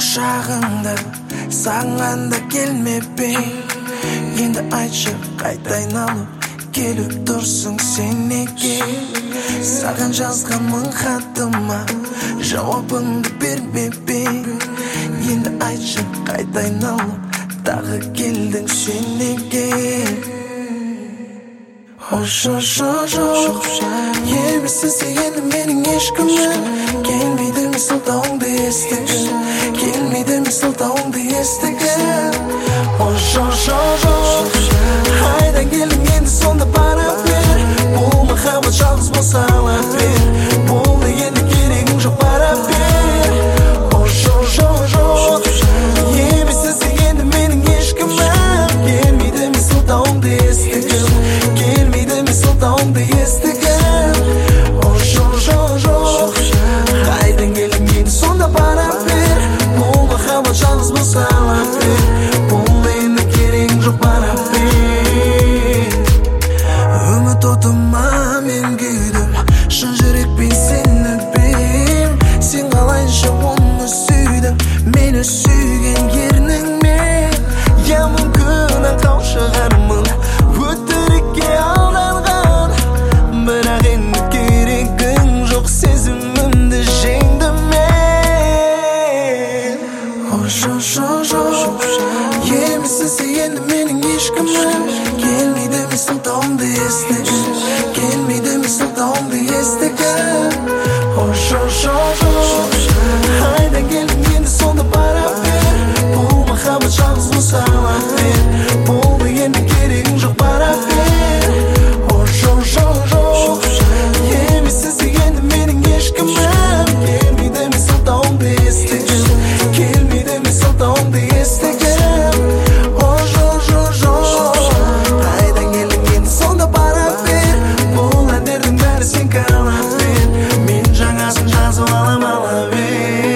құшағыңда саған да келмеппін. Енді айтшы, қайта айналып келіп тұрсың сен неге? Саған жазған мың хатыма жауабыңды бермеппін. Енді айтшы, қайта айналып тағы келдің сен неге? Жоқ, емессің сен менің ешкімім. Келмейді ме сылтауыңды естігім, келмейді ме сылтауыңды естігім. Жоқ, қайдан келдің енді сонда бара бер. Бұл махаббат жалғыз болса ала бер. Бұл енді керегің жоқ бара бер. Жоқ, емессің сен енді менің ешкімім. Келмейді ме сылтауыңды естігім, келмейді ме сылтауыңды естігім. Жоқ, қайдан келдің енді сонда бара бер. Бұл махаббат жалғыз болса ала бер. Бұл енді керегің жоқ бара бер. Үміт отыма мен күйдім, шын жүрекпен сені өппейм. Сен қалайша оны сүйдің, мені сүйген ерніңмен. Я мүмкін аңқау шығармын, өтірікке алданған. Бірақ енді керегің жоқ, сезімімді жеңдім мен. Жоқ, емессің сен енді менің ешкімім. Келмейді ме сылтауыңды естігім, келмейді ме сылтауыңды естігім. Жоқ, қайдан келдің енді сонда бара бер. Бұл махаббат жалғыз болса ала бер. Бұл енді керегің жоқ бара бер. Жоқ, емессің сен енді менің ешкімім. Келмейді ме сылтауыңды естігім, келмейді ме сылтауыңды естігім. Жоқ, қайдан келдің енді сонда бара бер. Бұл әндердің бәрі сен қалап бер. Мен жаңасын жазып алам ала бер.